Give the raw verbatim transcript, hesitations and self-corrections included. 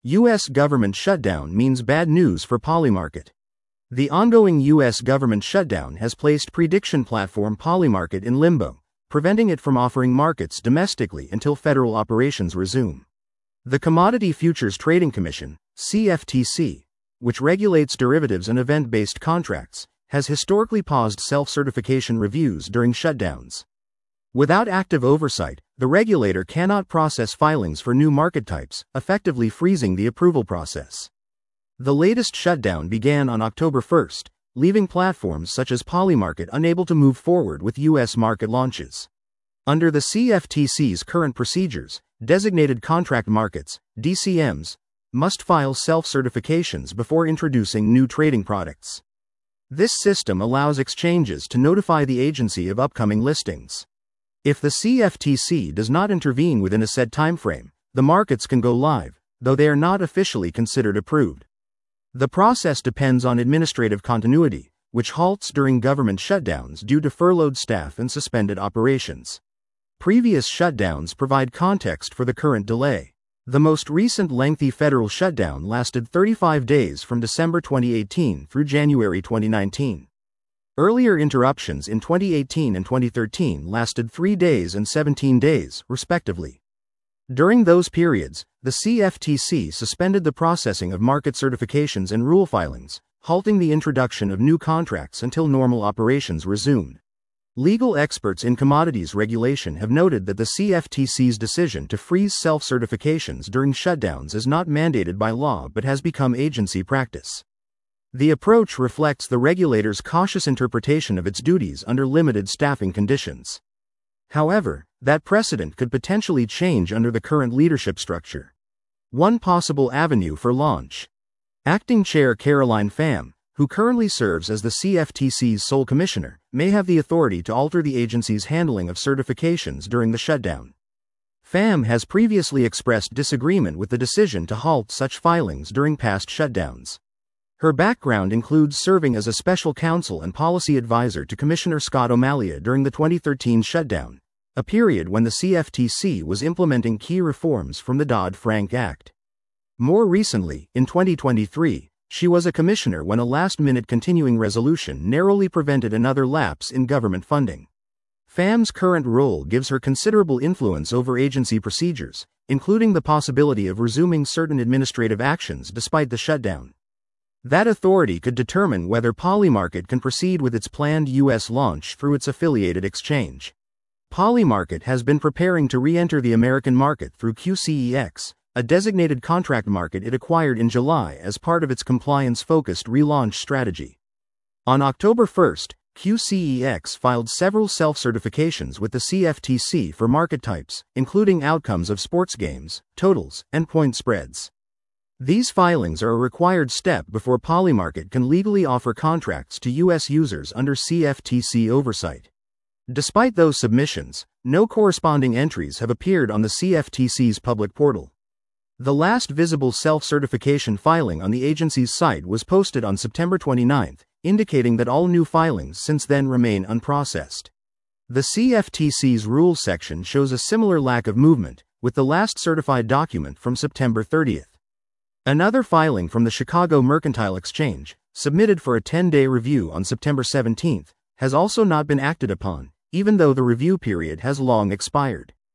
U S government shutdown means bad news for Polymarket. The ongoing U S government shutdown has placed prediction platform Polymarket in limbo, preventing it from offering markets domestically until federal operations resume. The Commodity Futures Trading Commission, C F T C, which regulates derivatives and event-based contracts, has historically paused self-certification reviews during shutdowns. Without active oversight, the regulator cannot process filings for new market types, effectively freezing the approval process. The latest shutdown began on October first, leaving platforms such as Polymarket unable to move forward with U S market launches. Under the C F T C's current procedures, designated contract markets, D C Ms, must file self-certifications before introducing new trading products. This system allows exchanges to notify the agency of upcoming listings. If the C F T C does not intervene within a set timeframe, the markets can go live, though they are not officially considered approved. The process depends on administrative continuity, which halts during government shutdowns due to furloughed staff and suspended operations. Previous shutdowns provide context for the current delay. The most recent lengthy federal shutdown lasted thirty-five days from December twenty eighteen through January twenty nineteen. Earlier interruptions in twenty eighteen and twenty thirteen lasted three days and seventeen days, respectively. During those periods, the C F T C suspended the processing of market certifications and rule filings, halting the introduction of new contracts until normal operations resumed. Legal experts in commodities regulation have noted that the C F T C's decision to freeze self-certifications during shutdowns is not mandated by law but has become agency practice. The approach reflects the regulator's cautious interpretation of its duties under limited staffing conditions. However, that precedent could potentially change under the current leadership structure. One possible avenue for launch. Acting Chair Caroline Pham, who currently serves as the C F T C's sole commissioner, may have the authority to alter the agency's handling of certifications during the shutdown. Pham has previously expressed disagreement with the decision to halt such filings during past shutdowns. Her background includes serving as a special counsel and policy advisor to Commissioner Scott O'Malley during the twenty thirteen shutdown, a period when the C F T C was implementing key reforms from the Dodd-Frank Act. More recently, in twenty twenty-three, she was a commissioner when a last-minute continuing resolution narrowly prevented another lapse in government funding. Pham's current role gives her considerable influence over agency procedures, including the possibility of resuming certain administrative actions despite the shutdown. That authority could determine whether Polymarket can proceed with its planned U S launch through its affiliated exchange. Polymarket has been preparing to re-enter the American market through Q C E X, a designated contract market it acquired in July as part of its compliance-focused relaunch strategy. On October first, Q C E X filed several self-certifications with the C F T C for market types, including outcomes of sports games, totals, and point spreads. These filings are a required step before Polymarket can legally offer contracts to U S users under C F T C oversight. Despite those submissions, no corresponding entries have appeared on the C F T C's public portal. The last visible self-certification filing on the agency's site was posted on September twenty-ninth, indicating that all new filings since then remain unprocessed. The C F T C's rules section shows a similar lack of movement, with the last certified document from September thirtieth. Another filing from the Chicago Mercantile Exchange, submitted for a ten-day review on September seventeenth, has also not been acted upon, even though the review period has long expired.